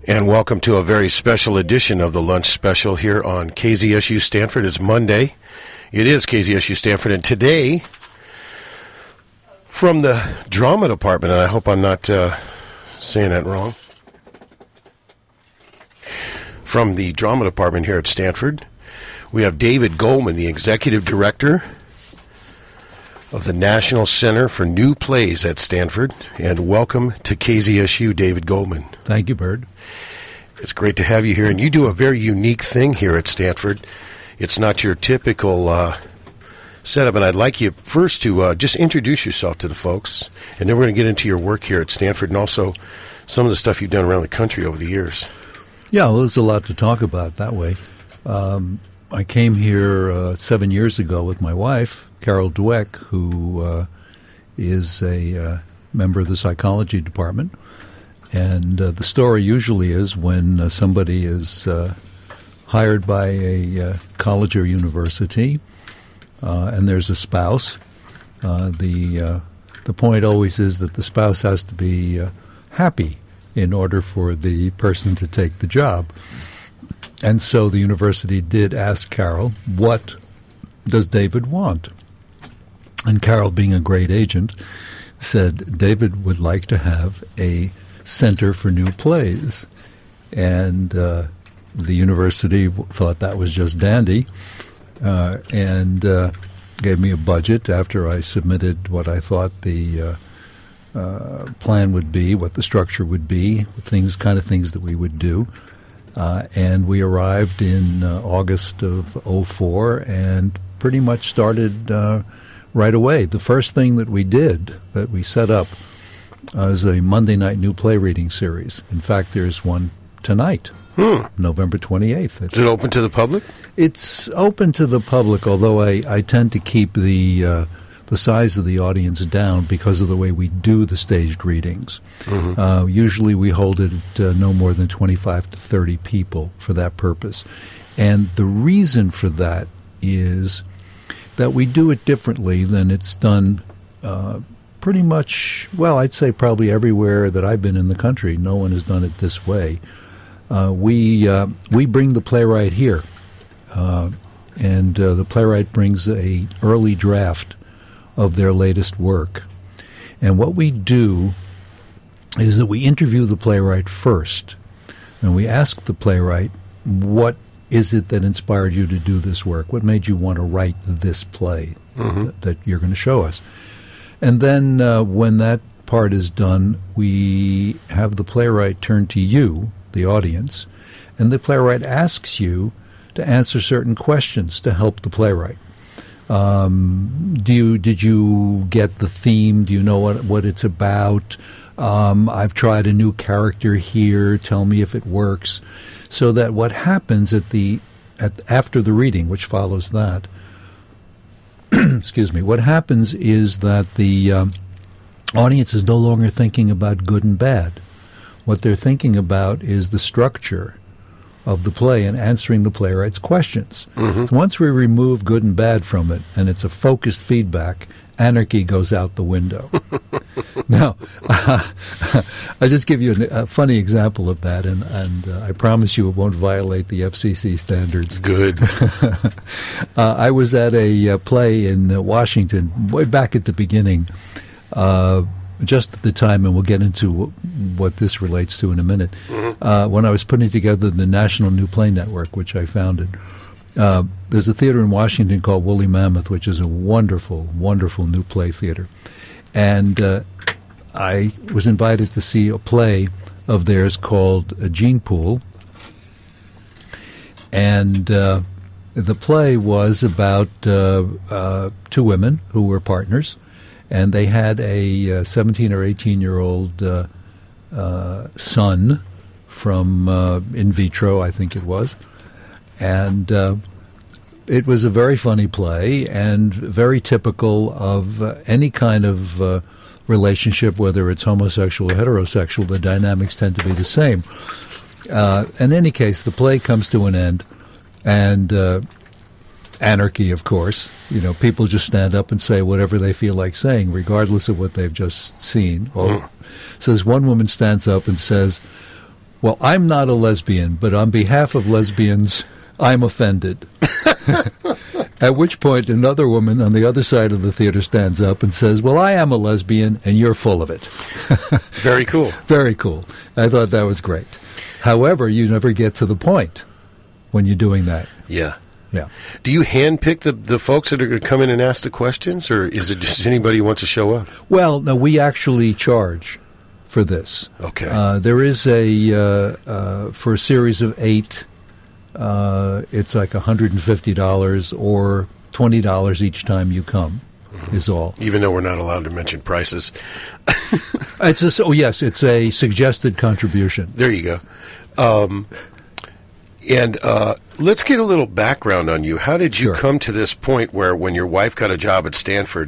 And welcome to a very special edition of the Lunch Special here on KZSU Stanford. It's Monday. It is KZSU Stanford. And today, from the drama department, and I hope I'm not saying that wrong, from the drama department here at Stanford, we have David Goldman, the executive director of the National Center for New Plays at Stanford. And welcome to KZSU, David Goldman. Thank you, Bird. It's great to have you here. And you do a very unique thing here at Stanford. It's not your typical setup. And I'd like you first to just introduce yourself to the folks. And then we're going to get into your work here at Stanford and also some of the stuff you've done around the country over the years. Yeah, well, there's a lot to talk about that way. I came here 7 years ago with my wife, Carol Dweck, who is a member of the psychology department. And the story usually is when somebody is hired by a college or university and there's a spouse, the point always is that the spouse has to be happy in order for the person to take the job. And so the university did ask Carol, what does David want? And Carol, being a great agent, said David would like to have a Center for New Plays. And the university thought that was just dandy and gave me a budget after I submitted what I thought the plan would be, what the structure would be, kind of things that we would do. And we arrived in August of '04 and pretty much started right away. The first thing that we did, that we set up, is a Monday night new play reading series. In fact, there's one tonight, November 28th. Is it open to the public? It's open to the public, although I tend to keep the size of the audience down because of the way we do the staged readings. Mm-hmm. Usually we hold it at no more than 25 to 30 people for that purpose. And the reason for that is that we do it differently than it's done pretty much, well, I'd say probably everywhere that I've been in the country. No one has done it this way. We bring the playwright here, and the playwright brings a early draft of their latest work. And what we do is that we interview the playwright first, and we ask the playwright, what is it that inspired you to do this work? What made you want to write this play that you're going to show us? And then when that part is done, we have the playwright turn to you, the audience, and the playwright asks you to answer certain questions to help the playwright. Did you get the theme? Do you know what it's about? I've tried a new character here. Tell me if it works. So that what happens after the reading, which follows that, excuse me, what happens is that the audience is no longer thinking about good and bad. What they're thinking about is the structure of the play and answering the playwright's questions. Mm-hmm. So once we remove good and bad from it, and it's a focused feedback, anarchy goes out the window. Now, I'll just give you a funny example of that, and I promise you it won't violate the FCC standards. Good. I was at a play in Washington way back at the beginning, just at the time, and we'll get into what this relates to in a minute, when I was putting together the National New Play Network, which I founded. There's a theater in Washington called Woolly Mammoth, which is a wonderful, wonderful new play theater. And I was invited to see a play of theirs called Gene Pool. And the play was about two women who were partners, and they had a 17 or 18-year-old son from in vitro, I think it was. And it was a very funny play and very typical of any kind of relationship, whether it's homosexual or heterosexual. The dynamics tend to be the same. In any case, the play comes to an end, and anarchy, of course. You know, people just stand up and say whatever they feel like saying, regardless of what they've just seen. So this one woman stands up and says, Well, I'm not a lesbian, but on behalf of lesbians, I'm offended. At which point, another woman on the other side of the theater stands up and says, well, I am a lesbian, and you're full of it. Very cool. Very cool. I thought that was great. However, you never get to the point when you're doing that. Yeah. Yeah. Do you handpick the folks that are going to come in and ask the questions, or is it just anybody who wants to show up? Well, no, we actually charge for this. Okay. There is for a series of 8, it's like $150 or $20 each time you come, is all. Even though we're not allowed to mention prices. It's a suggested contribution. There you go. And let's get a little background on you. How did you come to this point where when your wife got a job at Stanford,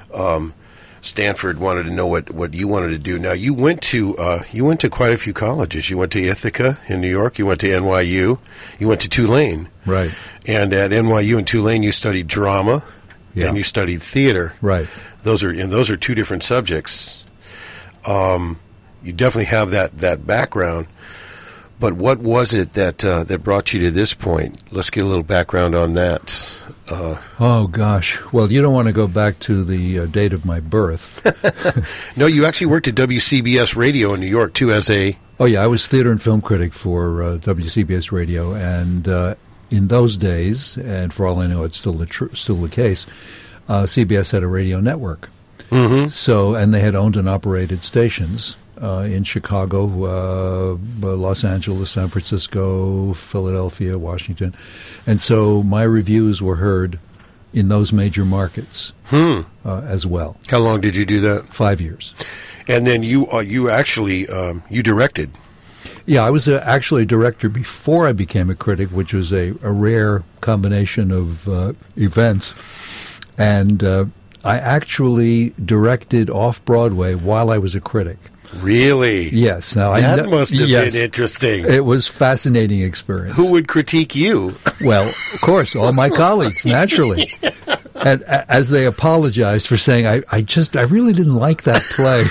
Stanford wanted to know what you wanted to do? Now, you went to quite a few colleges. You went to Ithaca in New York. You went to NYU. You went to Tulane. Right. And at NYU and Tulane, you studied drama, and you studied theater. Right. Those are two different subjects. You definitely have that background. But what was it that brought you to this point? Let's get a little background on that. Oh, gosh. Well, you don't want to go back to the date of my birth. No, you actually worked at WCBS Radio in New York, too, as a... Oh, yeah. I was theater and film critic for WCBS Radio. And in those days, and for all I know, it's still the case, CBS had a radio network. Mm-hmm. So, and they had owned and operated stations in Chicago, Los Angeles, San Francisco, Philadelphia, Washington. And so my reviews were heard in those major markets as well. How long did you do that? 5 years. And then you actually you directed. Yeah, I was actually a director before I became a critic, which was a rare combination of events. And I actually directed off-Broadway while I was a critic. Really? Yes. Now that must have been interesting. It was a fascinating experience. Who would critique you? Well, of course, all my colleagues, naturally. And as they apologized for saying, I really didn't like that play.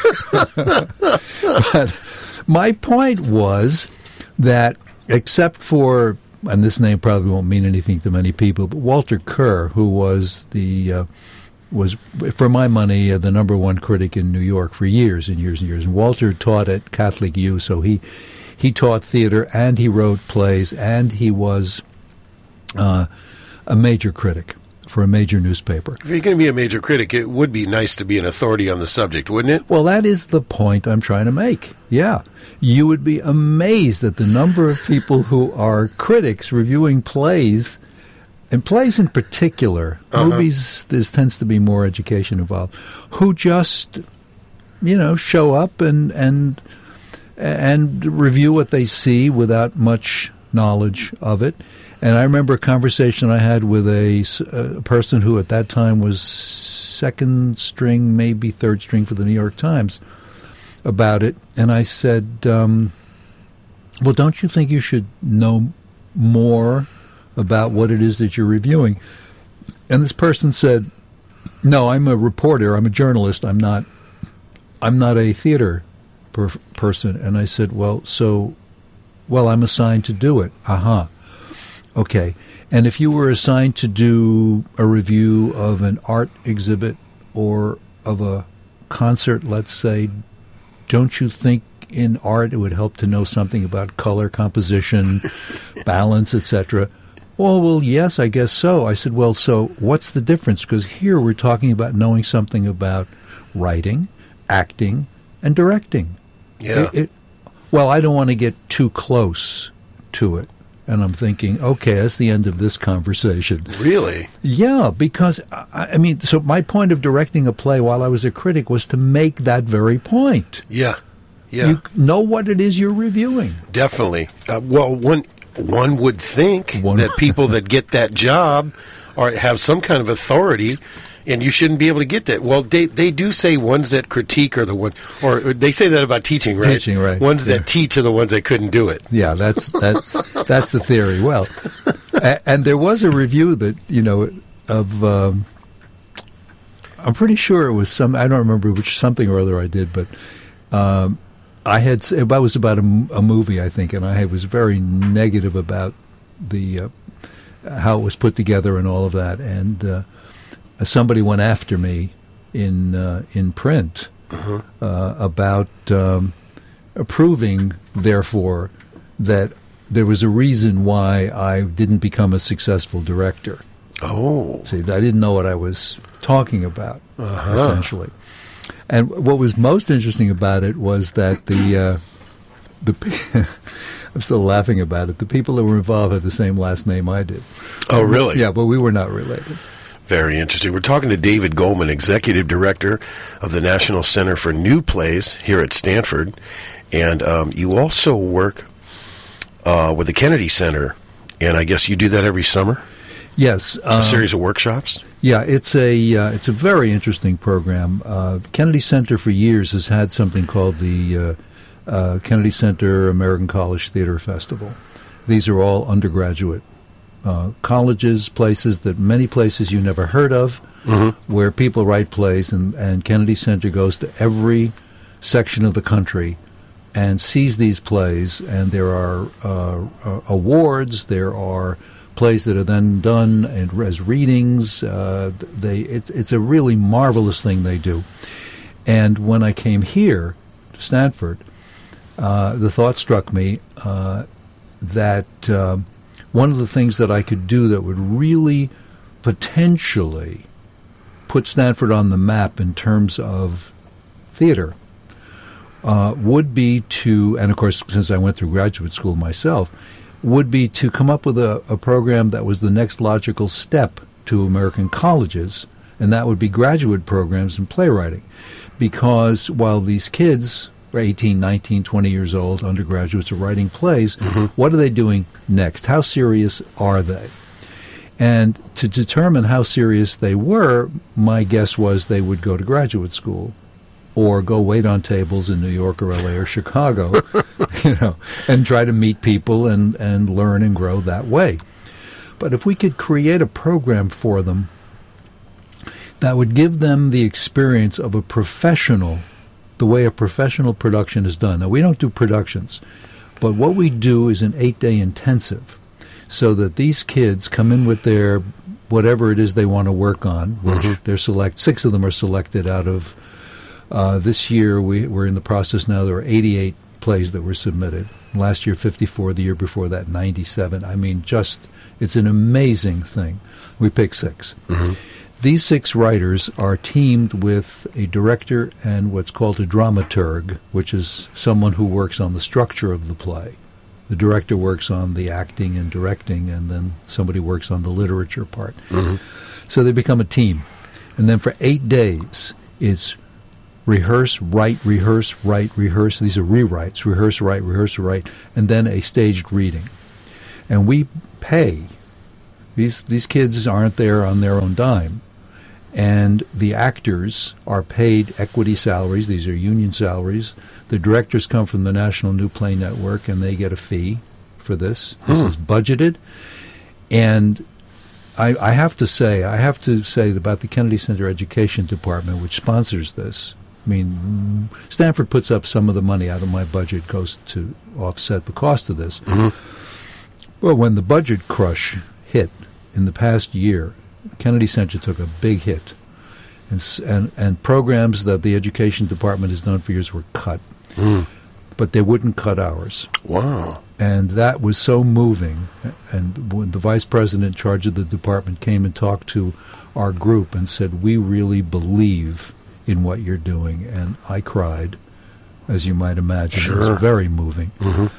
But my point was that except for, and this name probably won't mean anything to many people, but Walter Kerr, who was was, for my money, the number one critic in New York for years and years and years. And Walter taught at Catholic U, so he taught theater and he wrote plays, and he was a major critic for a major newspaper. If you're going to be a major critic, it would be nice to be an authority on the subject, wouldn't it? Well, that is the point I'm trying to make. Yeah. You would be amazed at the number of people who are critics reviewing plays. And plays in particular, movies, there tends to be more education involved, who just, show up and review what they see without much knowledge of it. And I remember a conversation I had with a person who at that time was second string, maybe third string for the New York Times about it. And I said, well, don't you think you should know more about what it is that you're reviewing? And this person said, no, I'm a reporter, I'm a journalist, I'm not a theater person. And I said, well, I'm assigned to do it. Okay. And if you were assigned to do a review of an art exhibit or of a concert, let's say, don't you think in art it would help to know something about color, composition, balance, etc.? Well, yes, I guess so. I said, well, so what's the difference? Because here we're talking about knowing something about writing, acting, and directing. Yeah. Well, I don't want to get too close to it. And I'm thinking, okay, that's the end of this conversation. Really? Yeah, because, so my point of directing a play while I was a critic was to make that very point. Yeah. Yeah. You know what it is you're reviewing. Definitely. One would think that people that get that job have some kind of authority, and you shouldn't be able to get that. Well, they do say ones that critique are the ones, or they say that about teaching, right? Teaching, right. Ones that teach are the ones that couldn't do it. Yeah, that's the theory. Well, and there was a review that, of, I'm pretty sure it was I don't remember something or other I did, but It was about a movie, I think, and I was very negative about the how it was put together and all of that. And somebody went after me in print about approving, therefore, that there was a reason why I didn't become a successful director. Oh. See, I didn't know what I was talking about, essentially. And what was most interesting about it was that I'm still laughing about it. The people that were involved had the same last name I did. Oh, really? Yeah, but we were not related. Very interesting. We're talking to David Goldman, Executive Director of the National Center for New Plays here at Stanford. And you also work with the Kennedy Center, and I guess you do that every summer? Yes. A series of workshops? Yeah, it's a very interesting program. Kennedy Center for years has had something called the Kennedy Center American College Theater Festival. These are all undergraduate colleges, many places you never heard of, where people write plays, and Kennedy Center goes to every section of the country and sees these plays, and there are awards, there are plays that are then done as readings. It's a really marvelous thing they do. And when I came here to Stanford, the thought struck me that one of the things that I could do that would really potentially put Stanford on the map in terms of theater would be to, and of course, since I went through graduate school myself, would be to come up with a program that was the next logical step to American colleges, and that would be graduate programs in playwriting. Because while these kids are 18, 19, 20 years old, undergraduates, are writing plays, what are they doing next? How serious are they? And to determine how serious they were, my guess was they would go to graduate school or go wait on tables in New York or LA or Chicago, and try to meet people and learn and grow that way. But if we could create a program for them that would give them the experience of the way a professional production is done. Now, we don't do productions, but what we do is an 8-day intensive, so that these kids come in with their whatever it is they want to work on, which they're 6 of them are selected out of this year. We're in the process now. There are 88 plays that were submitted. Last year, 54. The year before that, 97. I mean, it's an amazing thing. We pick 6. These 6 writers are teamed with a director and what's called a dramaturg, which is someone who works on the structure of the play. The director works on the acting and directing, and then somebody works on the literature part. So they become a team. And then for 8 days, it's rehearse, write, rehearse, write, rehearse. These are rewrites. Rehearse, write, and then a staged reading. And we pay. These kids aren't there on their own dime. And the actors are paid equity salaries. These are union salaries. The directors come from the National New Play Network, and they get a fee for this. This is budgeted. And I have to say about the Kennedy Center Education Department, which sponsors this. I mean, Stanford puts up some of the money out of my budget, goes to offset the cost of this. Well, when the budget crush hit in the past year, Kennedy Center took a big hit, and programs that the Education Department has done for years were cut, but they wouldn't cut ours. Wow. And that was so moving. And when the vice president in charge of the department came and talked to our group and said, "We really believe in what you're doing," and I cried, as you might imagine. Sure. It was very moving.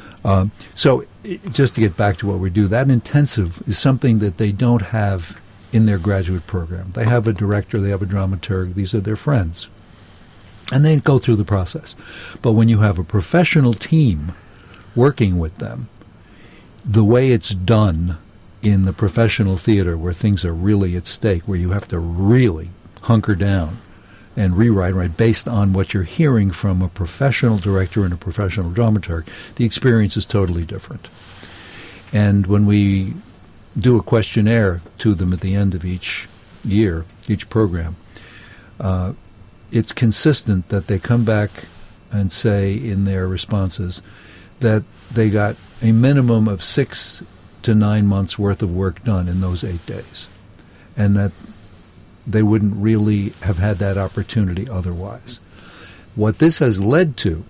So just to get back to what we do, that intensive is something that they don't have in their graduate program. They have a director, they have a dramaturg, these are their friends. And they go through the process. But when you have a professional team working with them, the way it's done in the professional theater where things are really at stake, where you have to really hunker down and rewrite based on what you're hearing from a professional director and a professional dramaturg, the experience is totally different. And when we do a questionnaire to them at the end of each year, each program, it's consistent that they come back and say in their responses that they got a minimum of 6 to 9 months worth of work done in those 8 days, and that they wouldn't really have had that opportunity otherwise. What this has led to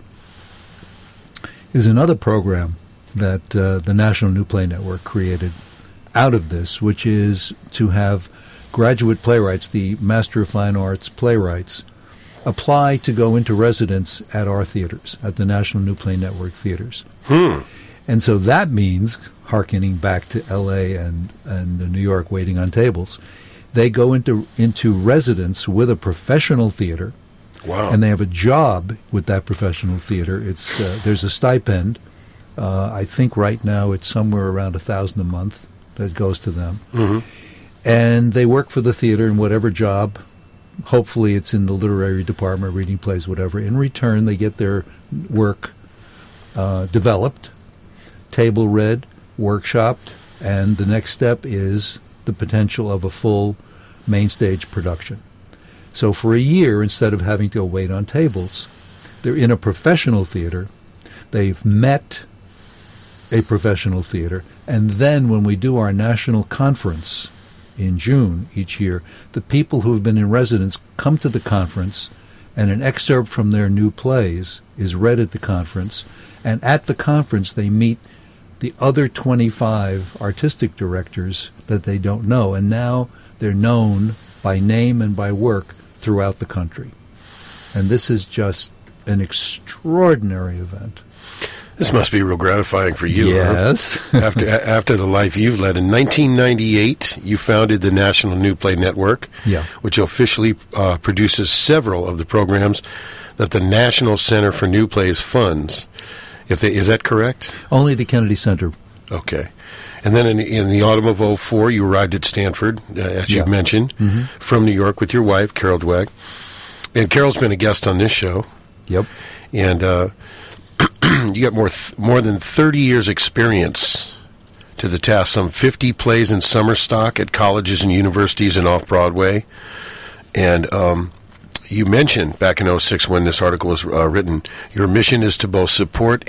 is another program that the National New Play Network created out of this, which is to have graduate playwrights, the Master of Fine Arts playwrights, apply to go into residence at our theaters, at the National New Play Network theaters. And so that means, hearkening back to L.A. and New York waiting on tables, they go into residence with a professional theater. Wow. And they have a job with that professional theater. It's there's a stipend. I think right now it's somewhere around $1,000 a month that goes to them. Mm-hmm. And they work for the theater in whatever job. Hopefully it's in the literary department, reading plays, whatever. In return, they get their work developed, table read, workshopped, and the next step is the potential of a full main stage production. So for a year, instead of having to wait on tables, they're in a professional theater. They've met a professional theater. And then when we do our national conference in June each year, the people who have been in residence come to the conference, and an excerpt from their new plays is read at the conference. And at the conference, they meet the other 25 artistic directors that they don't know. And now they're known by name and by work throughout the country. And this is just an extraordinary event. This must be real gratifying for you. Yes. Huh? After the life you've led. In 1998, you founded the National New Play Network, which officially produces several of the programs that the National Center for New Plays funds. Is that correct? Only the Kennedy Center. Okay. And then in the autumn of 2004, you arrived at Stanford, as you mentioned, from New York with your wife, Carol Dweck. And Carol's been a guest on this show. Yep. And you got more than 30 years' experience to the task, some 50 plays in summer stock at colleges and universities and off-Broadway. And you mentioned back in 2006 when this article was written, your mission is to both support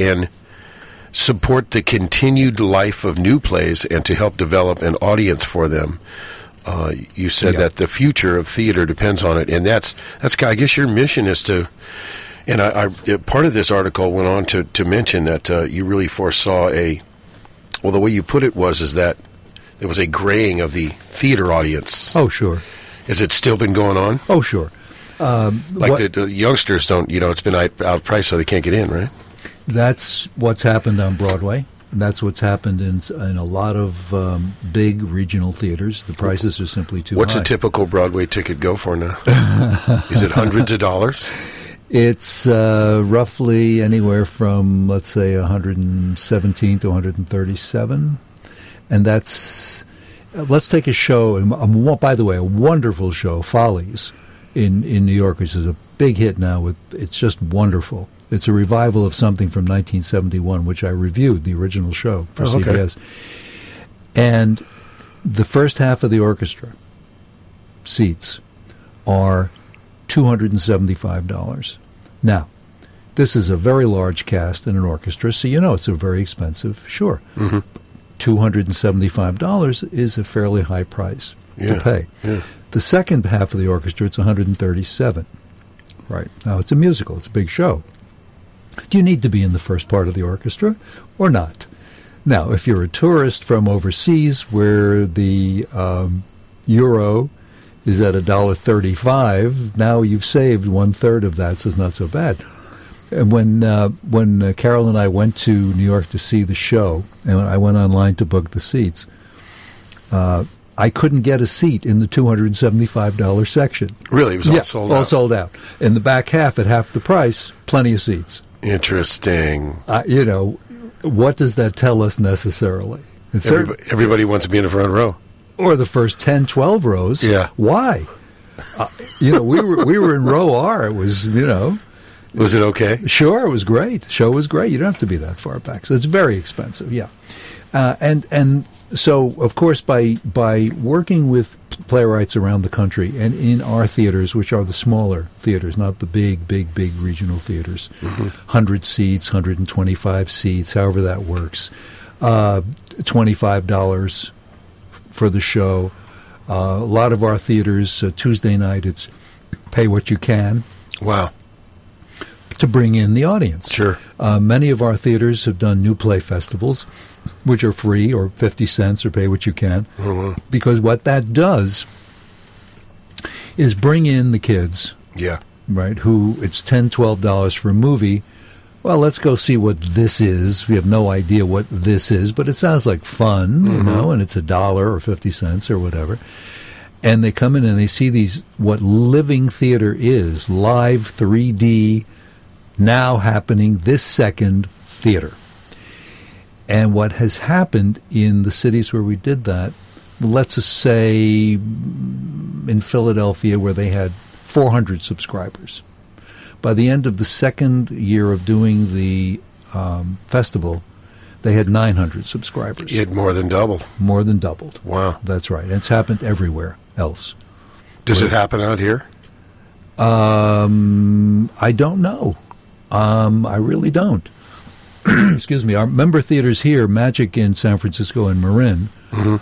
the continued life of new plays and to help develop an audience for them. You said that the future of theater depends on it, and that's I guess your mission is to. And I part of this article went on to mention that you really foresaw the way you put it is that there was a graying of the theater audience. Oh, sure. Has it still been going on? Oh, sure. The youngsters don't, it's been outpriced, so they can't get in, right? That's what's happened on Broadway. That's what's happened in a lot of big regional theaters. The prices are simply too high. What's a typical Broadway ticket go for now? Is it hundreds of dollars? It's roughly anywhere from, let's say, $117 to $137. And that's, let's take a show, by the way, a wonderful show, Follies, in New York, which is a big hit now. It's just wonderful. It's a revival of something from 1971, which I reviewed, the original show for CBS. And the first half of the orchestra seats are $275. Now, this is a very large cast in an orchestra, so it's a very expensive, sure. Mm-hmm. $275 is a fairly high price to pay. Yeah. The second half of the orchestra, it's $137. Right. Now, it's a musical. It's a big show. Do you need to be in the first part of the orchestra or not? Now, if you're a tourist from overseas where the euro is at $1.35, now you've saved 1/3 of that, so it's not so bad. And when Carol and I went to New York to see the show, and I went online to book the seats, I couldn't get a seat in the $275 section. Really? It was all sold out? All sold out. In the back half, at half the price, plenty of seats. Interesting. What does that tell us necessarily? Everybody wants to be in the front row. Or the first 10, 12 rows. Yeah. Why? We were in row R. It was, Was it okay? Sure, it was great. The show was great. You don't have to be that far back, so it's very expensive. Yeah, and so of course by working with playwrights around the country and in our theaters, which are the smaller theaters, not the big regional theaters, 100 seats, 125 seats, however that works, $25 for the show. A lot of our theaters, Tuesday night, it's pay what you can. Wow. To bring in the audience. Sure. Many of our theaters have done new play festivals, which are free or 50 cents or pay what you can. Because what that does is bring in the kids. Yeah. Right, who it's $10, $12 for a movie. Well, let's go see what this is. We have no idea what this is, but it sounds like fun, you know, and it's $1 or 50 cents or whatever. And they come in and they see these, what living theater is, live 3D, now happening this second theater. And what has happened in the cities where we did that, let's just say in Philadelphia where they had 400 subscribers. By the end of the second year of doing the festival, they had 900 subscribers. You had more than doubled. More than doubled. Wow. That's right. And it's happened everywhere else. Does it happen out here? I don't know. I really don't. Excuse me. Our member theaters here, Magic in San Francisco and Marin,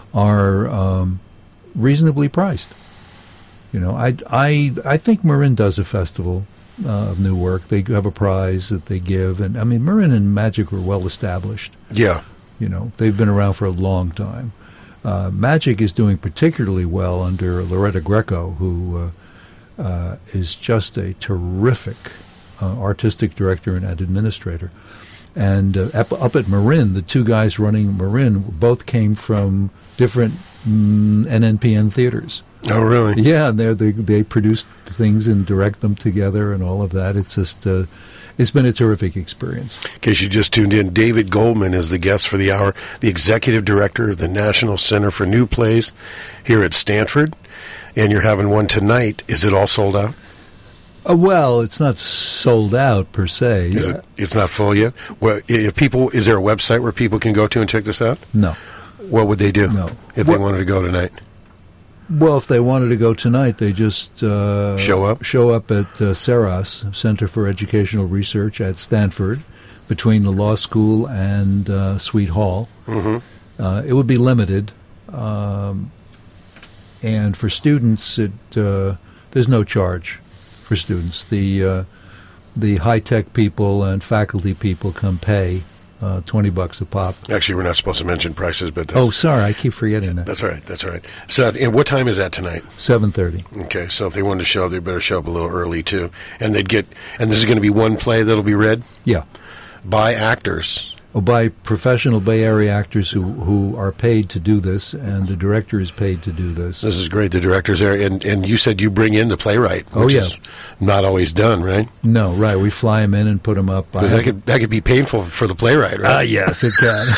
are reasonably priced. You know, I think Marin does a festival of new work. They have a prize that they give, and I mean, Marin and Magic are well established. Yeah. You know, they've been around for a long time. Magic is doing particularly well under Loretta Greco, who is just a terrific artistic director and administrator. And up at Marin, the two guys running Marin both came from different NNPN theaters. Oh, really? Yeah, they produce things and direct them together and all of that. It's just it's been a terrific experience. In case you just tuned in, David Goldman is the guest for the hour, the executive director of the National Center for New Plays here at Stanford. And you're having one tonight. Is it all sold out? Well, it's not sold out per se. It's not full yet? Well, is there a website where people can go to and check this out? No. What would they do if they Well, wanted to go tonight? Well, if they wanted to go tonight, they just show up at CERAS, Center for Educational Research at Stanford, between the law school and Sweet Hall. It would be limited, and for students, there's no charge for students. The high-tech people and faculty people come pay $20 a pop. Actually, we're not supposed to mention prices, but that's... Oh, sorry, I keep forgetting that. That's right, that's right. So, and what time is that tonight? 7:30. Okay, so if they wanted to show up, they better show up a little early, too. And and this is going to be one play that'll be read? Yeah. By actors? By professional Bay Area actors who are paid to do this, and the director is paid to do this. This is great. The director's there, and you said you bring in the playwright, which is not always done, right? No, right. We fly him in and put him up. Because that could be painful for the playwright, right? Yes, it can.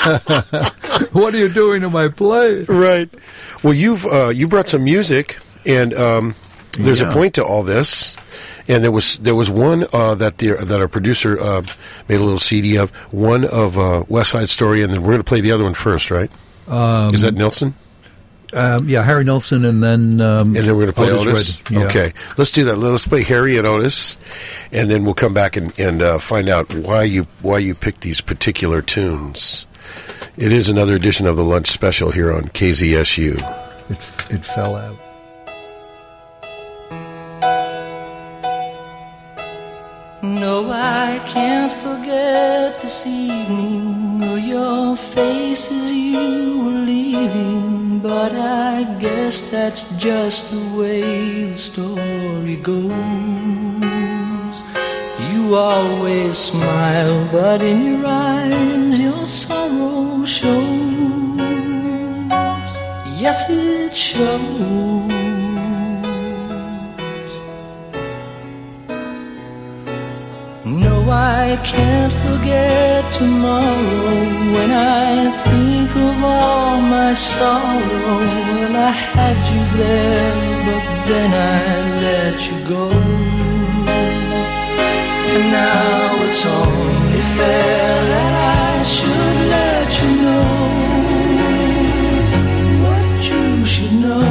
What are you doing to my play? Right. Well, you brought some music, and there's a point to all this. And there was one that our producer made a little CD of, one of West Side Story, and then we're going to play the other one first, right? Is that Nilsson? Yeah, Harry Nilsson, and then we're going to play Otis. Yeah. Okay, let's do that. Let's play Harry and Otis, and then we'll come back and find out why you picked these particular tunes. It is another edition of the Lunch Special here on KZSU. It fell out. No, I can't forget this evening or your face as you were leaving, but I guess that's just the way the story goes. You always smile, but in your eyes your sorrow shows. Yes, it shows. No, I can't forget tomorrow when I think of all my sorrow. Well, I had you there, but then I let you go. And now it's only fair that I should let you know what you should know.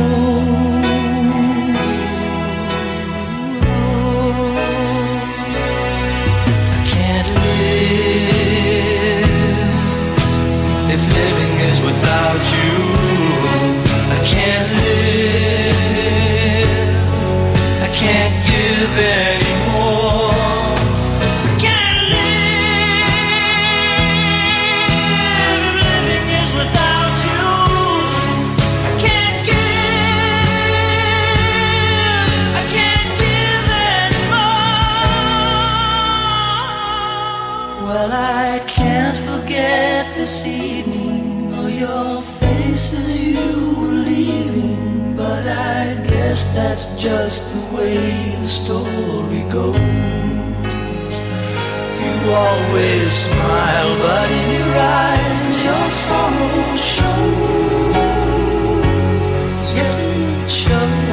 I can't live if living is without you. I can't live, I can't give anymore. Well, I can't forget this evening or your face as you were leaving, but I guess that's just the way the story goes. You always smile, but in your eyes your sorrow shows. Yes, it shows.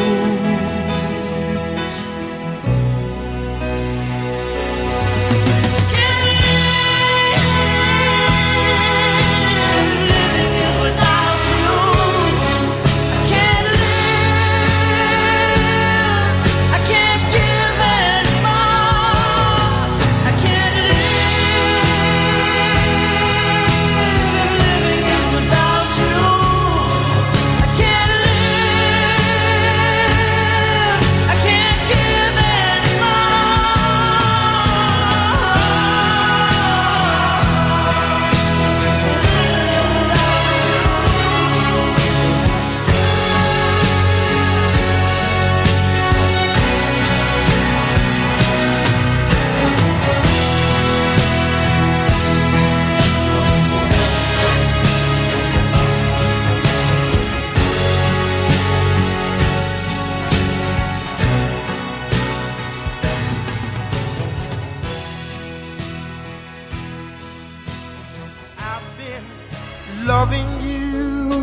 Loving you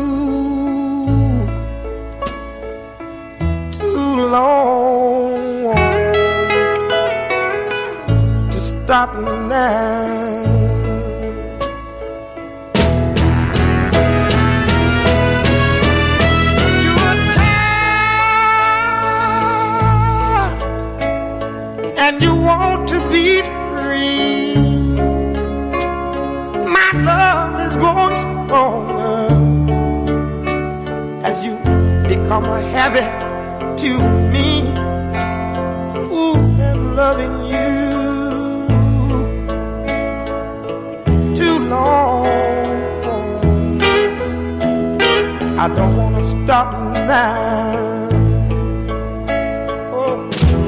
too long to stop now. You are tired and you want to be free. My love is growing stronger as you become a habit to me. Ooh, I'm loving you too long. I don't want to stop now. Oh.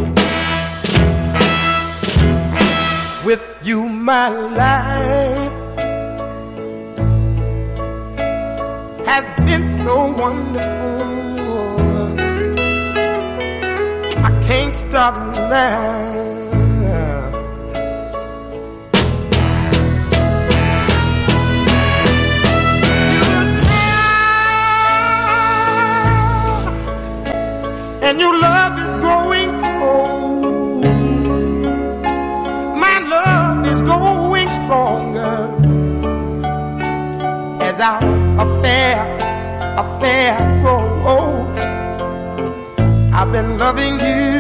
With you, my life has been so wonderful. I can't stop now. You're tired, and your love is growing cold. My love is growing stronger as our affair grow old. I've been loving you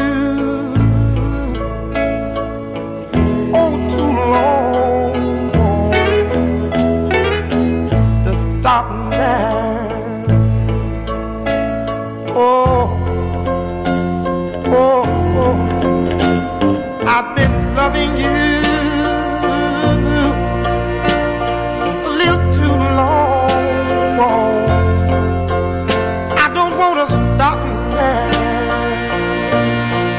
oh too long to stop now. Oh, oh, oh. I've been loving you a little too long. I don't want to stop now.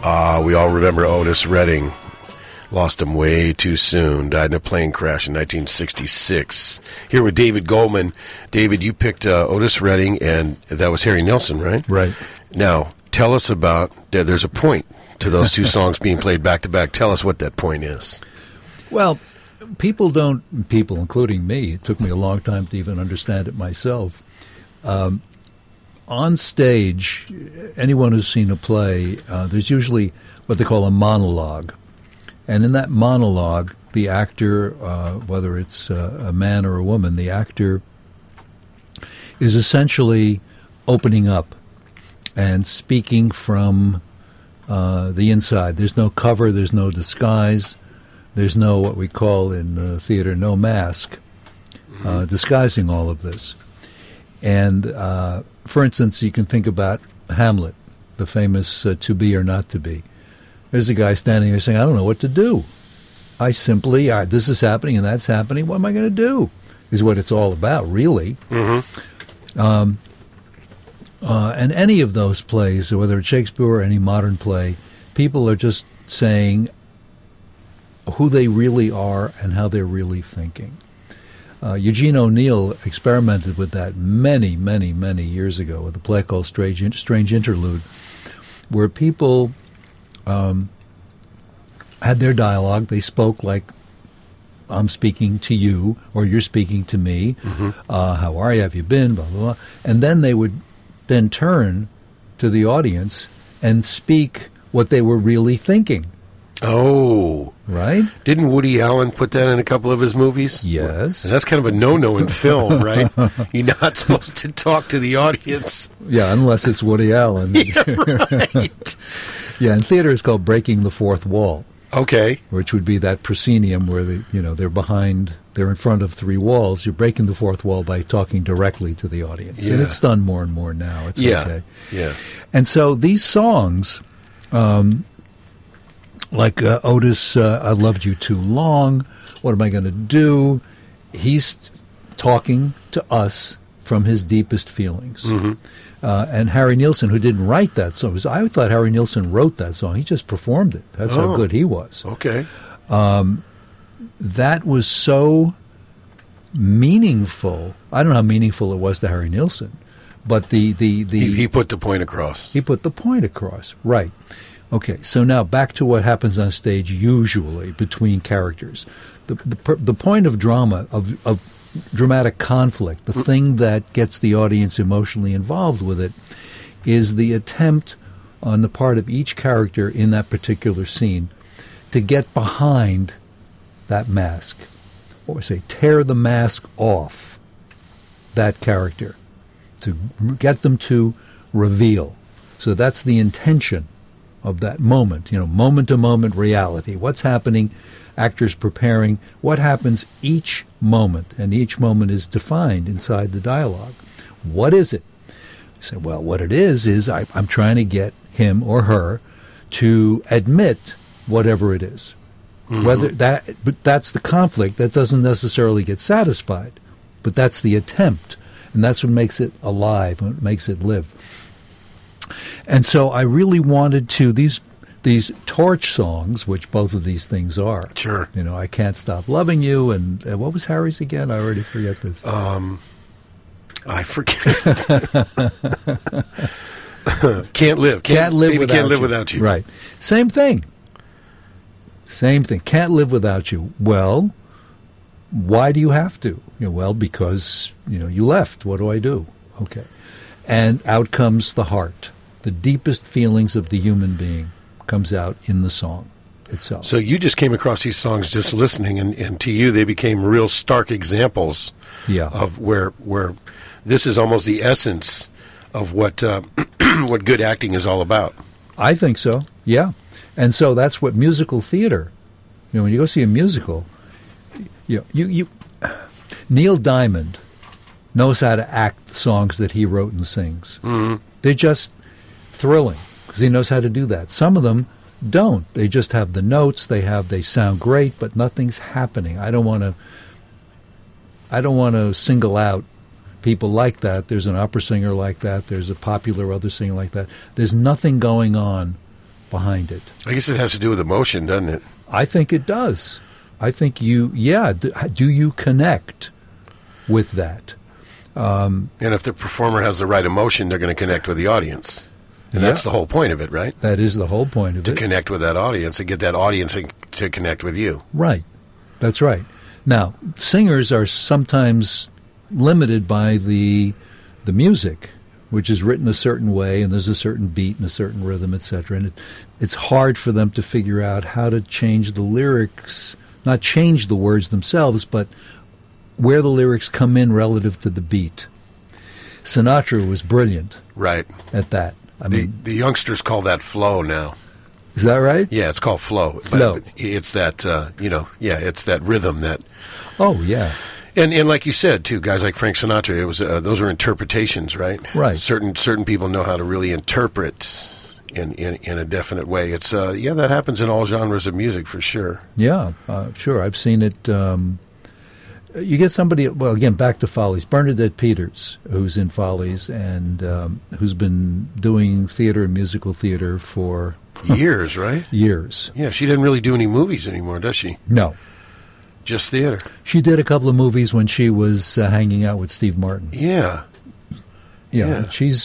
We all remember Otis Redding. Lost him way too soon. Died in a plane crash in 1966. Here with David Goldman. David, you picked Otis Redding, and that was Harry Nilsson, right? Right. Now, tell us about, there's a point to those two songs being played back-to-back. Tell us what that point is. Well, people, including me, it took me a long time to even understand it myself. On stage, anyone who's seen a play, there's usually what they call a monologue. And in that monologue, the actor, whether it's a man or a woman, the actor is essentially opening up and speaking from the inside. There's no cover, there's no disguise, there's no, what we call in theater, no mask, disguising all of this. And, for instance, you can think about Hamlet, the famous To Be or Not to Be. There's a guy standing there saying, I don't know what to do. I simply, this is happening and that's happening. What am I going to do? Is what it's all about, really. Mm-hmm. And any of those plays, whether it's Shakespeare or any modern play, people are just saying who they really are and how they're really thinking. Eugene O'Neill experimented with that many, many, many years ago with a play called Strange Interlude, where people had their dialogue. They spoke like I'm speaking to you or you're speaking to me. Mm-hmm. How are you? Have you been? Blah, blah, blah. And then they would then turn to the audience and speak what they were really thinking. Oh. Right? Didn't Woody Allen put that in a couple of his movies? Yes. And that's kind of a no-no in film, right? You're not supposed to talk to the audience. Yeah, unless it's Woody Allen. Yeah, right. Yeah, in theater it's called breaking the fourth wall. Okay. Which would be that proscenium where they're in front of three walls. You're breaking the fourth wall by talking directly to the audience. Yeah. And it's done more and more now. It's okay. Yeah. And so these songs, like Otis, I Loved You Too Long, What Am I Going to Do? He's talking to us from his deepest feelings. Mm-hmm. And Harry Nilsson, who didn't write that song, I thought Harry Nilsson wrote that song. He just performed it. That's how good he was. Okay. That was so meaningful. I don't know how meaningful it was to Harry Nilsson, but he put the point across. He put the point across, right. Okay, so now back to what happens on stage usually between characters. The point of drama, of dramatic conflict, the thing that gets the audience emotionally involved with it, is the attempt on the part of each character in that particular scene to get behind that mask, or say tear the mask off that character, to get them to reveal. So that's the intention of that moment, moment-to-moment reality. What's happening, actors preparing, what happens each moment, and each moment is defined inside the dialogue. What is it? You say, well, what it is I'm trying to get him or her to admit whatever it is. Mm-hmm. But that's the conflict. That doesn't necessarily get satisfied, but that's the attempt, and that's what makes it alive, what makes it live. And so I really wanted to, these torch songs, which both of these things are. Sure. I Can't Stop Loving You, and what was Harry's again? I already forget this. I forget. Can't live. Can't live without you. Right. Same thing. Can't live without you. Well, why do you have to? Well, because, you left. What do I do? Okay. And out comes the heart. The deepest feelings of the human being comes out in the song itself. So you just came across these songs just listening, and to you they became real stark examples of where this is almost the essence of what what good acting is all about. I think so, yeah. And so that's what musical theater, when you go see a musical, Neil Diamond knows how to act the songs that he wrote and sings. Mm-hmm. They're just thrilling because he knows how to do that. Some of them don't. They just have the notes. They sound great, but nothing's happening. I don't want to single out people like that. There's an opera singer like that. There's a popular other singer like that. There's nothing going on behind it. I guess it has to do with emotion, doesn't it? I think it does. I think do you connect with that? And if the performer has the right emotion, they're going to connect with the audience. And that's the whole point of it, right? That is the whole point of it. To connect with that audience and get that audience to connect with you. Right. That's right. Now, singers are sometimes limited by the music, which is written a certain way, and there's a certain beat and a certain rhythm, etc. And it's hard for them to figure out how to change the lyrics, not change the words themselves, but where the lyrics come in relative to the beat. Sinatra was brilliant at that. I mean, the youngsters call that flow now. Is that right? Yeah, it's called flow. Flow. But it's that, it's that rhythm that... Oh, yeah. And like you said, too, guys like Frank Sinatra, it was those are interpretations, right? Right. Certain people know how to really interpret in a definite way. It's that happens in all genres of music for sure. Yeah, sure. I've seen it. You get somebody, well, again, back to Follies. Bernadette Peters, who's in Follies and who's been doing theater and musical theater for... years, right? Years. Yeah, she doesn't really do any movies anymore, does she? No. Just theater. She did a couple of movies when she was hanging out with Steve Martin. Yeah. Yeah.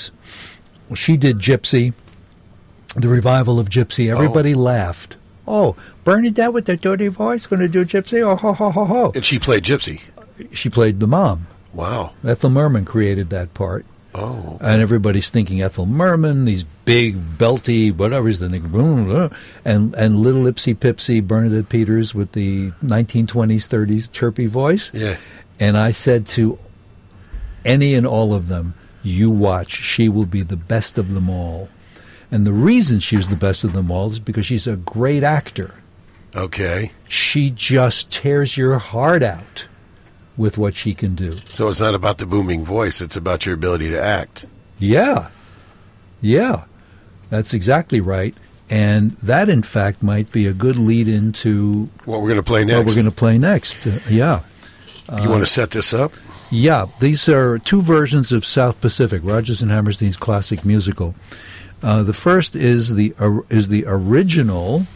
She did Gypsy, the revival of Gypsy. Everybody laughed. Oh, Bernadette with the dirty voice going to do Gypsy? Oh, ho, ho, ho, ho. And she played Gypsy? She played the mom. Wow. Ethel Merman created that part. Oh. And everybody's thinking Ethel Merman, these big, belty, whatever's the thing, and little Ipsy Pipsy Bernadette Peters with the 1920s, 30s chirpy voice. Yeah. And I said to any and all of them, you watch, she will be the best of them all. And the reason she was the best of them all is because she's a great actor. Okay. She just tears your heart out with what she can do. So it's not about the booming voice, it's about your ability to act. Yeah. Yeah. That's exactly right. And that, in fact, might be a good lead into... what we're going to play next. What we're going to play next, yeah. You want to set this up? Yeah. These are two versions of South Pacific, Rodgers and Hammerstein's classic musical. The first is the original...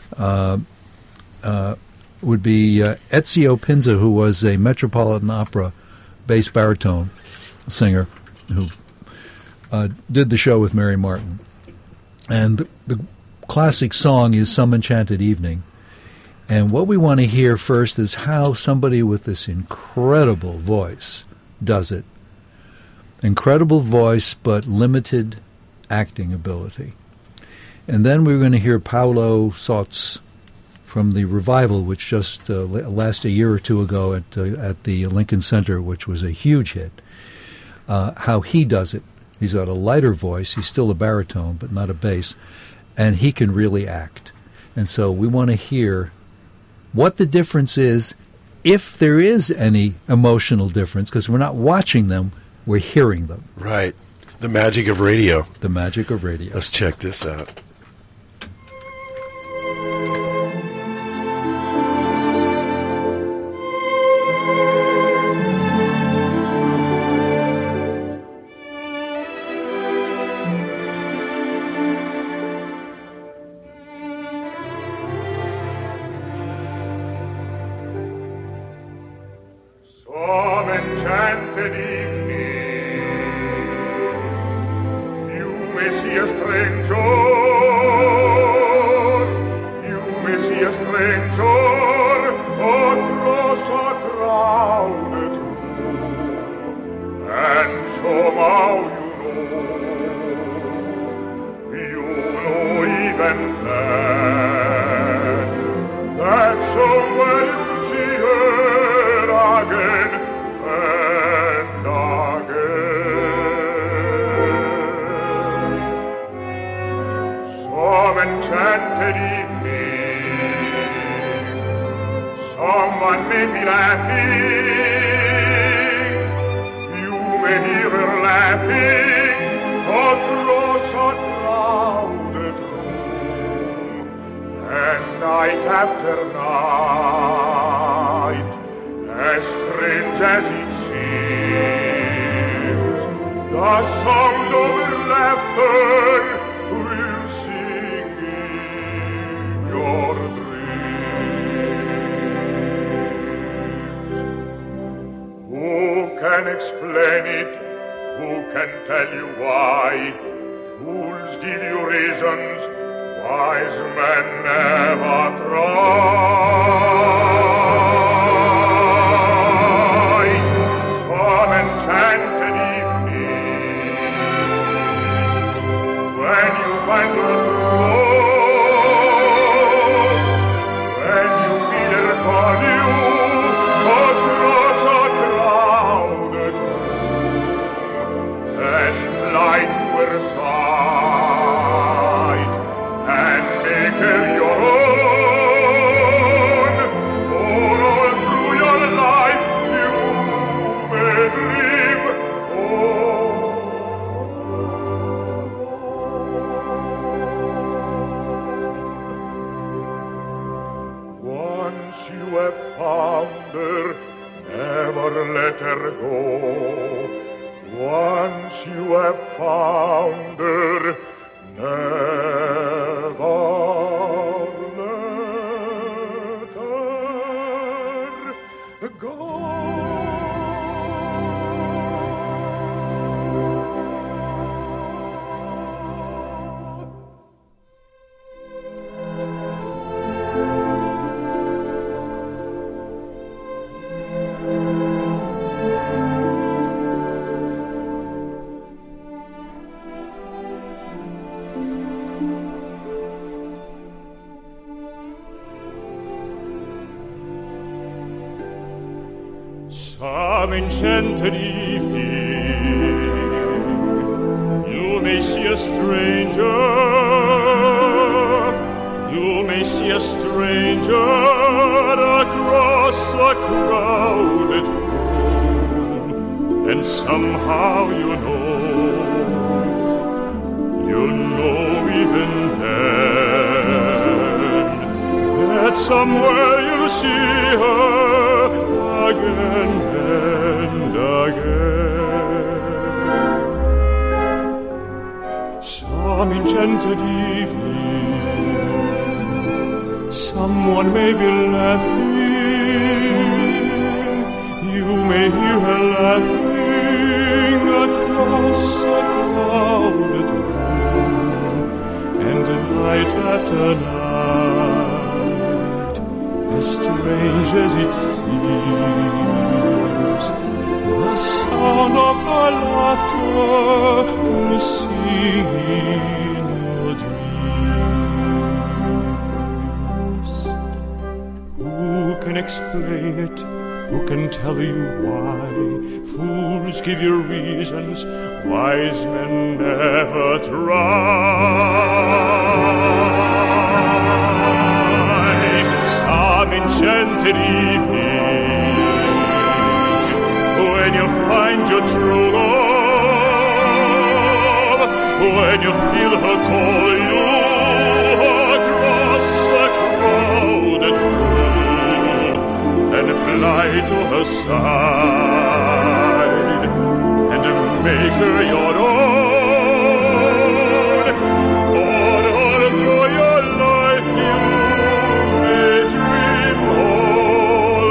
would be Ezio Pinza, who was a Metropolitan Opera bass baritone singer who did the show with Mary Martin. And the classic song is Some Enchanted Evening. And what we want to hear first is how somebody with this incredible voice does it. Incredible voice, but limited acting ability. And then we're going to hear Paolo Sotz from the revival, which just lasted a year or two ago at the Lincoln Center, which was a huge hit. How he does it. He's got a lighter voice. He's still a baritone, but not a bass. And he can really act. And so we want to hear what the difference is, if there is any emotional difference, because we're not watching them, we're hearing them. Right. The magic of radio. The magic of radio. Let's check this out. Some enchanted evening, you may see a stranger, across a crowded room, and somehow you know even then, that somewhere you see her again and again. Some enchanted evening, someone may be laughing, you may hear her laughing across a crowded room, and night after night, as strange as it seems, the sound of her laughter will sing can tell you why? Fools give you reasons, wise men never try. Some enchanted evening, when you find your true, when you feel her call you across a clouded room, then fly to her side and make her your own. For all through your life you may dream once you have found her, never let her go. Once you have found her, never let her go. Some enchanted evening, you may see a stranger, you may see a stranger across a crowded room, and somehow you know even then, that somewhere you'll see her again and again. Some enchanted evening, someone may be laughing, you may hear her laughing across a crowded room, and night after night, as strange as it seems, the sound of her laughter will sing in your dreams. Who can explain it? Who can tell you why? Fools give you reasons, wise men never try. Some enchanted evening, when you find your true love, when you feel her call you across a crowded room, and fly to her side and make her your own. All through your life you may dream all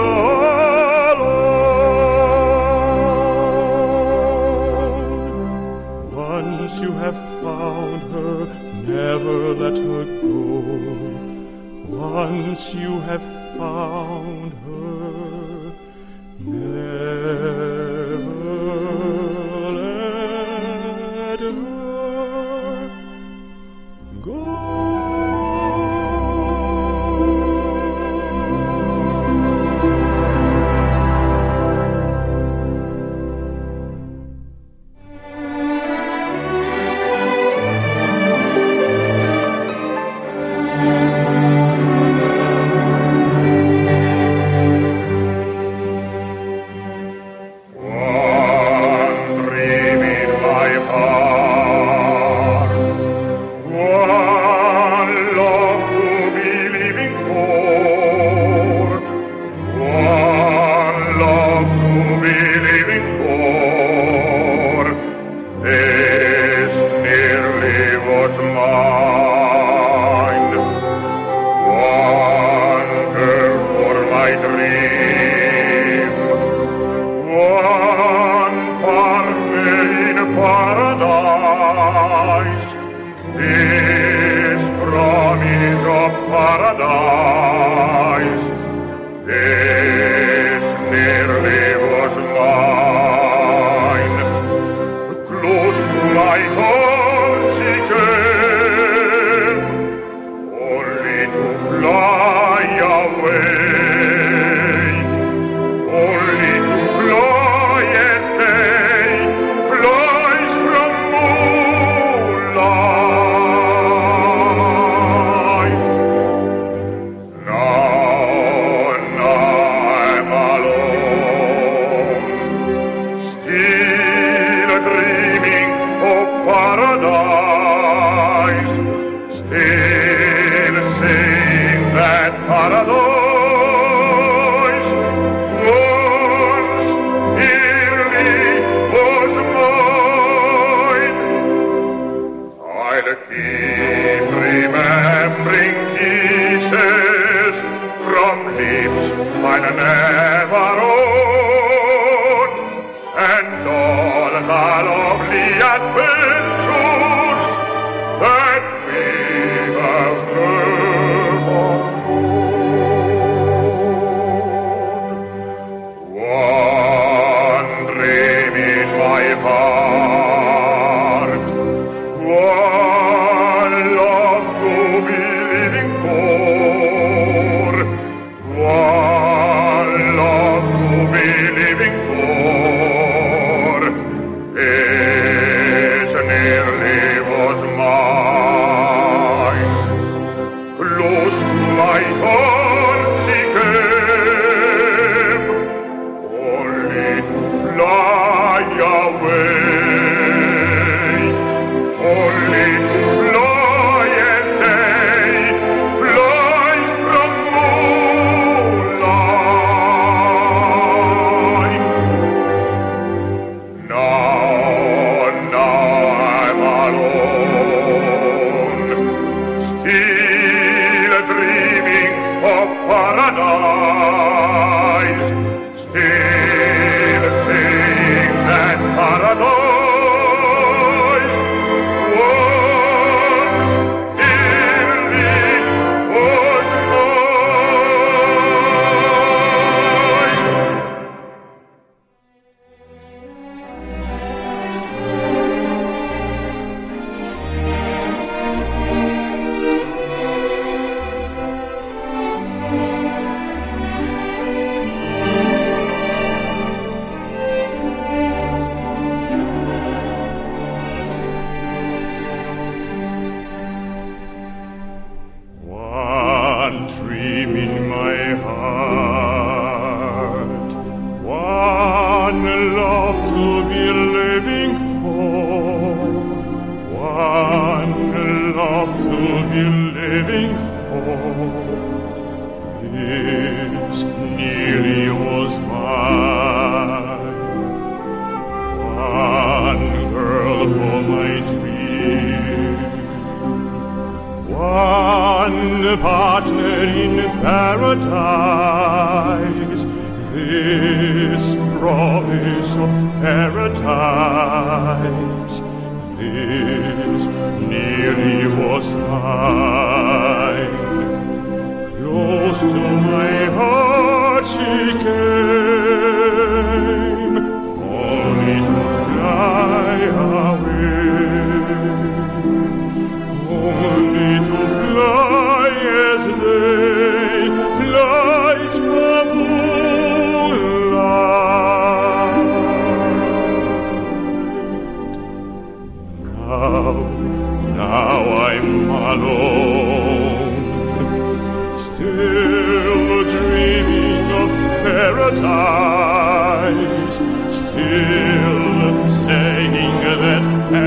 alone. Once you have found her, never let her go. Once you have found her, never let her go. dream, one partner in a paradise. This nearly was mine. Close to my heart she came, only to fly away. Only to fly as day flies from moonlight. Now I'm alone, still dreaming of paradise, still seeing that paradise. Keep remembering kisses from lips I'll never own, and all the lovely adventures that we have never known. One dream in my heart, one love to be living for, one love to be living for, is nearly was mine. Close to my heart she came, only to fly away. Only to fly as day flies from moonlight. Now I'm alone, still dreaming of paradise, still seeing that paradise. One dream in my heart, one love to be living for, one love to be living for. This nearly was mine, one girl for my dream, one partner in paradise. This promise of paradise, this nearly was mine. Close to my heart she came, only to fly away. Only to fly as they flies from moonlight. Now I'm alone, still dreaming of paradise, still saying that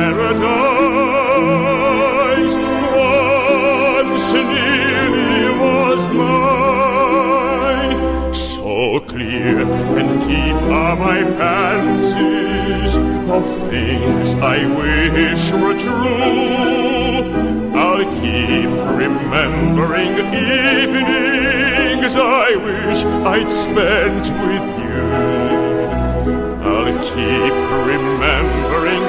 paradise once nearly was mine. So clear and deep are my fancies of things I wish were true. I'll keep remembering evenings I wish I'd spent with you. I'll keep remembering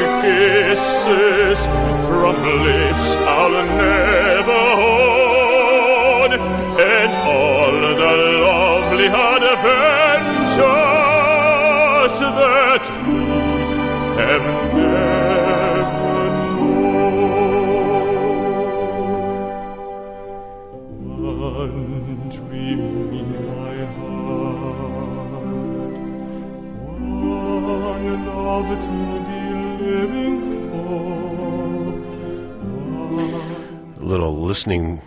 kisses from lips I'll never hold. only had adventures that we have never known. One dream in my heart, one love to be living for. Little listening,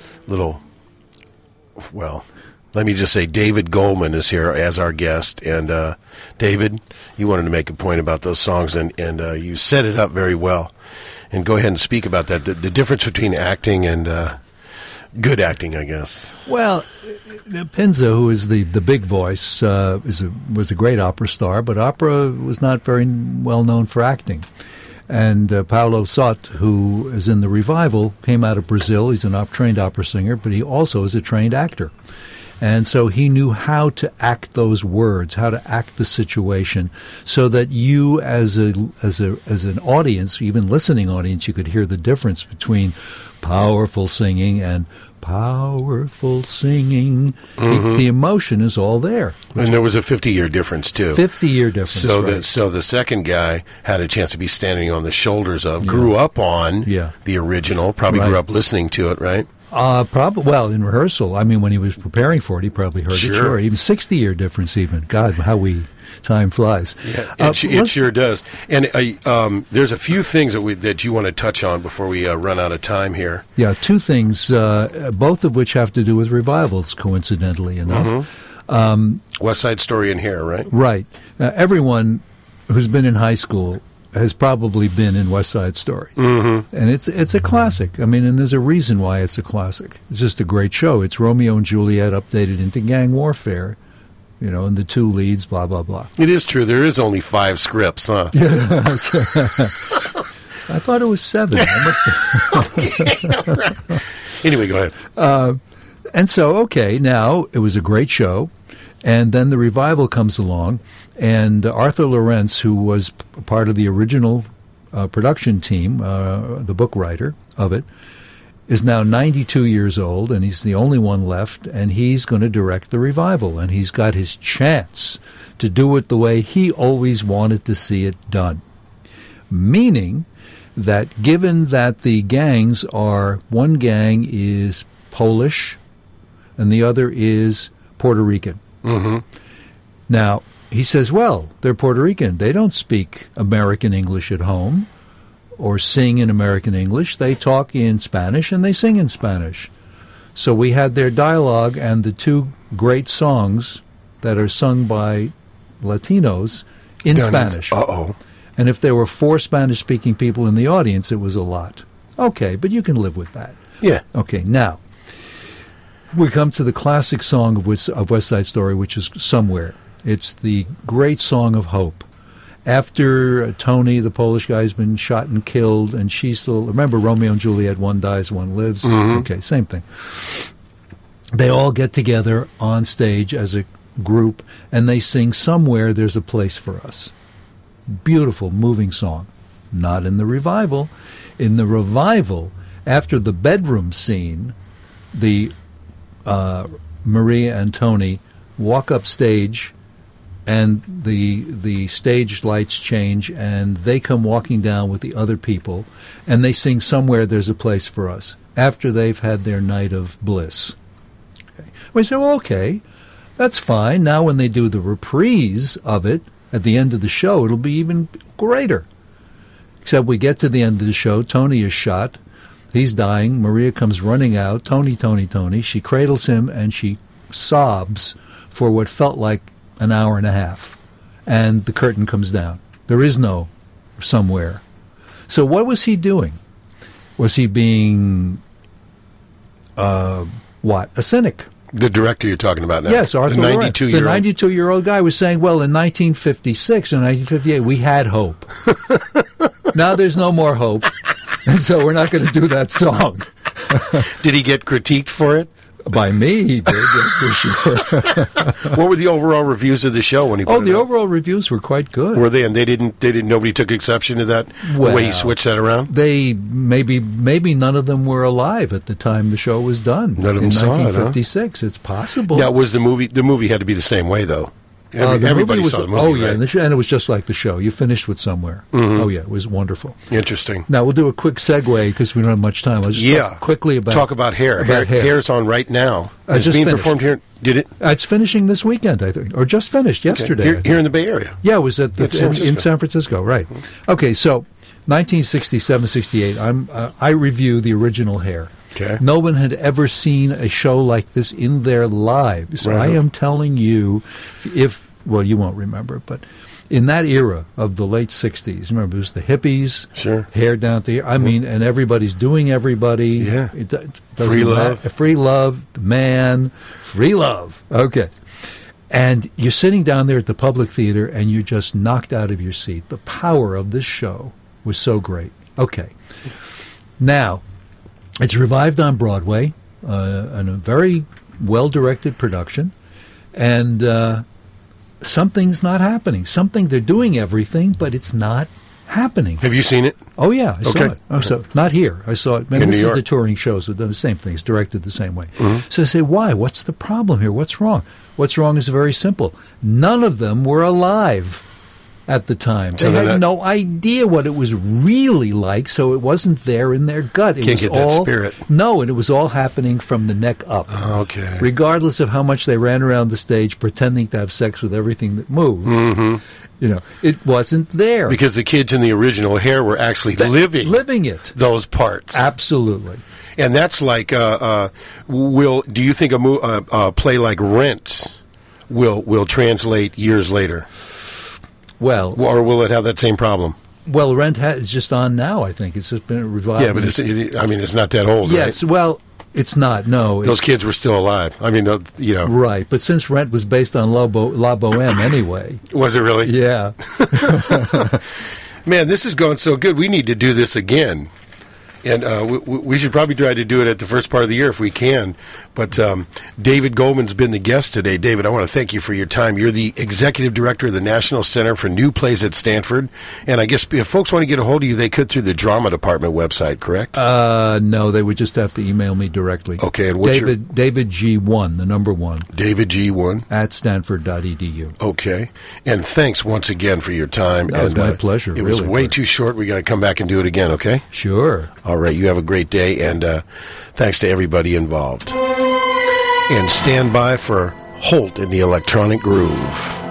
well, let me just say David Goldman is here as our guest. And David, you wanted to make a point about those songs, and you set it up very well. And go ahead and speak about that, the difference between acting and good acting, I guess. Well, Pinza, who is the big voice, was a great opera star, but opera was not very well known for acting. And Paulo Sott, who is in the revival, came out of Brazil. He's an trained opera singer, but he also is a trained actor. And so he knew how to act those words, how to act the situation, so that you, as an audience, even listening audience, you could hear the difference between powerful singing and powerful singing. Mm-hmm. The emotion is all there. And there was a 50-year difference, too. 50-year difference, so right. So the second guy had a chance to be standing on the shoulders of, grew up on the original, probably grew up listening to it, right? Probably. Well, in rehearsal, I mean, when he was preparing for it, he probably heard it. Sure, even 60-year difference. Even God, time flies. Yeah, it sure does. And there's a few things that you want to touch on before we run out of time here. Yeah, two things, both of which have to do with revivals. Coincidentally enough, West Side Story and Hair, right? Right. Everyone who's been in high school has probably been in West Side Story. Mm-hmm. And it's a classic. I mean, and there's a reason why it's a classic. It's just a great show. It's Romeo and Juliet updated into gang warfare, and the two leads, blah, blah, blah. It is true. There is only 5 scripts, huh? I thought it was 7. Anyway, go ahead. And so, now, it was a great show. And then the revival comes along, and Arthur Lawrence, who was part of the original production team, the book writer of it, is now 92 years old, and he's the only one left, and he's going to direct the revival, and he's got his chance to do it the way he always wanted to see it done. Meaning that given that the gangs are, one gang is Polish, and the other is Puerto Rican. Mm-hmm. Now, he says, well, they're Puerto Rican. They don't speak American English at home or sing in American English. They talk in Spanish and they sing in Spanish. So we had their dialogue and the two great songs that are sung by Latinos in Spanish. Uh-oh. And if there were 4 Spanish-speaking people in the audience, it was a lot. Okay, but you can live with that. Yeah. Okay, now we come to the classic song of West Side Story, which is Somewhere. It's the great song of hope. After Tony, the Polish guy, has been shot and killed, and she's still... Remember, Romeo and Juliet, one dies, one lives? Mm-hmm. Okay, same thing. They all get together on stage as a group, and they sing Somewhere There's a Place for Us. Beautiful, moving song. Not in the revival. In the revival, after the bedroom scene, the... Maria and Tony walk up stage, and the stage lights change, and they come walking down with the other people, and they sing Somewhere There's a Place for Us, after they've had their night of bliss. Okay. We say, well, okay, that's fine. Now when they do the reprise of it at the end of the show, it'll be even greater. Except we get to the end of the show, Tony is shot, he's dying. Maria comes running out. Tony, Tony, Tony. She cradles him, and she sobs for what felt like an hour and a half. And the curtain comes down. There is no Somewhere. So what was he doing? Was he being, a cynic? The director you're talking about now. Yes, Arthur Lawrence. The 92-year-old guy was saying, well, in 1956 and 1958, we had hope. Now there's no more hope. And so we're not going to do that song. Did he get critiqued for it? By me, he did, that's for sure. What were the overall reviews of the show when he put it The out? overall reviews were quite good. Were they? And they didn't. Nobody took exception to that. The way he switched that around. They maybe none of them were alive at the time the show was done. None of them in saw it, 1956. It's possible. Now, was the movie? The movie had to be the same way, though. Everybody saw the movie. Oh yeah, right? and it was just like the show. You finished with Somewhere. Oh yeah, it was wonderful. Interesting. Now we'll do a quick segue because we don't have much time. I'll just talk quickly about hair. Hair's on right now. It's just being finished. performed here. Did it? It's finishing this weekend, I think, or just finished yesterday. Here in the Bay Area. Yeah, it was at in San Francisco, right? Okay, so 1967-68. I review the original Hair. Okay. No one had ever seen a show like this in their lives. Right. I am telling you, well, you won't remember, but in that era of the late 60s, remember, it was the hippies, Sure. hair down to here. I mean, and everybody's doing everybody. Yeah. It doesn't Free love. matter. Free love, man, free love. Okay. And you're sitting down there at the Public Theater, and you're just knocked out of your seat. The power of this show was so great. Okay. Now, it's revived on Broadway, in a very well-directed production, and something's not happening. They're doing everything, but it's not happening. Have you seen it? Oh, yeah, I saw Okay. it. So, not here. I saw it. In This New is York. the touring shows that do the same thing. It's directed the same way. Mm-hmm. So I say, why? What's the problem here? What's wrong? What's wrong is very simple. None of them were alive at the time. So They they're had not- no idea what it was really like, so it wasn't there in their gut. It Can't was get that all, spirit. No, and it was all happening from the neck up. Okay. Regardless of how much they ran around the stage pretending to have sex with everything that moved. Mm-hmm. It wasn't there. Because the kids in the original Hair were actually living it. those parts. Absolutely. And that's like, do you think a play like Rent will translate years later? Well, Or will it have that same problem? Rent is just on now, I think. It's just been revived. Yeah, but it's not that old, yes, right? well, it's not, no. Those kids were still alive. I mean, Right, but since Rent was based on La Boheme anyway. Was it really? Yeah. Man, this is going so good. We need to do this again. And we should probably try to do it at the first part of the year if we can. But David Goldman's been the guest today. David, I want to thank you for your time. You're the Executive Director of the National Center for New Plays at Stanford. And I guess if folks want to get a hold of you, they could through the Drama Department website, correct? No, they would just have to email me directly. Okay, and what's David G1, the number 1. David G1. At stanford.edu. Okay. And thanks once again for your time. That was my pleasure. It was really way too short. We got to come back and do it again, okay? Sure. All right, you have a great day, and thanks to everybody involved. And stand by for Holt in the Electronic Groove.